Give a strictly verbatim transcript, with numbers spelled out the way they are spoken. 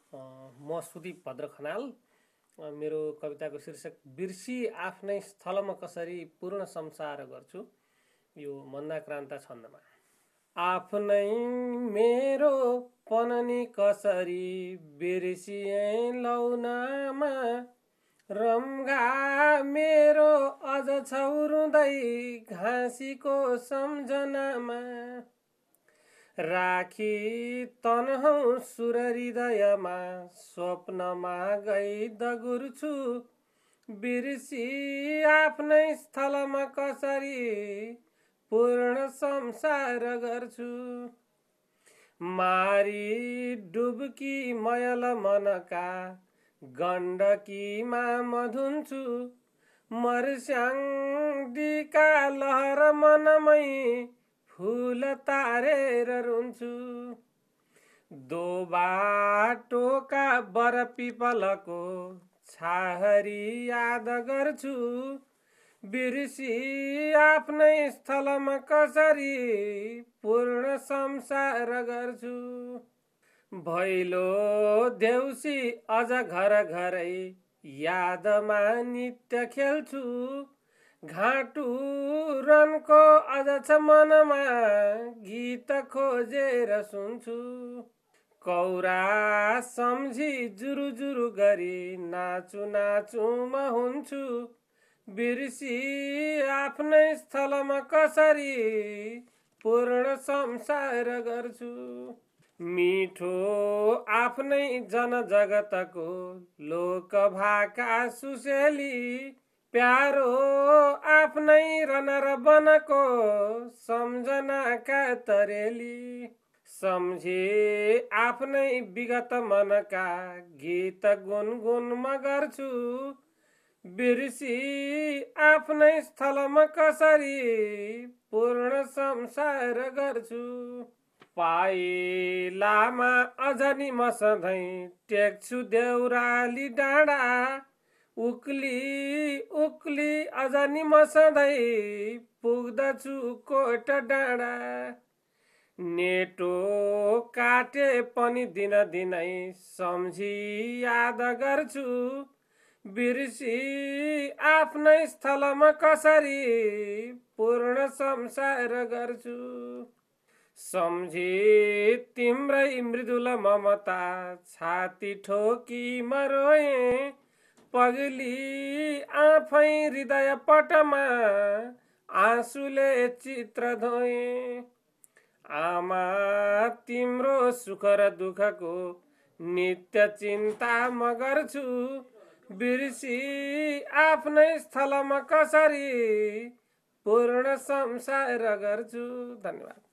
A, म सुदीप भद्र Khanal. A, मेरो कविताको शीर्षक बिर्सी आफ्नै स्थलमा कसरी पूर्ण संसार गर्छु, यो मन्दाक्रान्ता छन्दमा। आफ्नै मेरो पननी कसरी बिर्सिए लौनामा, रम्घा मेरो अझ छ रुँदै घाँसीको सम्झनामा। राखी तनहुँ सुर हृदयमा, स्वप्नमा गई दगुर्छु, बिर्सी आफ्नै स्थलमा कसरी पूर्ण संसार गर्छु। मारी डुब्की मयल मनका गण्डकीमा मधुन्छु, मर्स्याङ्गीका लहर मनमै फूल तारेर रुन्छु। दोबाटोका बर पिपलको छाहरी याद गर्छु, बिर्सी आफ्नै स्थलमा कसरी पूर्ण संसार गर्छु। भैलो देउसी अझ घर घरै यादमा नित्य खेल्छु, घाटु रनको अझ छ मनमा गीत खोजेर सुन्छु। कौरा सम्झी जुरु जुरु गरी नाचु नाचु म हुन्छु, बिर्सी आफ्नै स्थलमा कसरी पूर्ण संसार गर्छु। मिठो आफ्नै जनजगतको लोकभाका सुसेली, प्यारो आफ्नै रनर बनको सम्झनाका तरेली। सम्झे आफ्नै विगत मनका गीत गुनगुन म गर्छु, बिर्सी आफ्नै स्थलमा कसरी पूर्ण संसार गर्छु। पाइलामा अझ नि म सधैँ टेक्छु देउराली डाँडा, उक्ली उक्ली अझ नि म सधैँ पुग्दछु कोट डाँडा। नेटो काटे पनि दिन दिनै सम्झी याद गर्छु, बिर्सी आफ्नै स्थलमा कसरी पूर्ण संसार गर्छु। सम्झी तिम्रै मृदुल ममता छाती ठोकी म रोएँ, पगली आफै हृदय पटमा आँसुले चित्र धोएँ। आमा तिम्रो सुख र दुःखको नित्य चिन्ता म गर्छु, बिर्सी आफ्नै स्थलमा कसरी पूर्ण संसार गर्छु। धन्यवाद।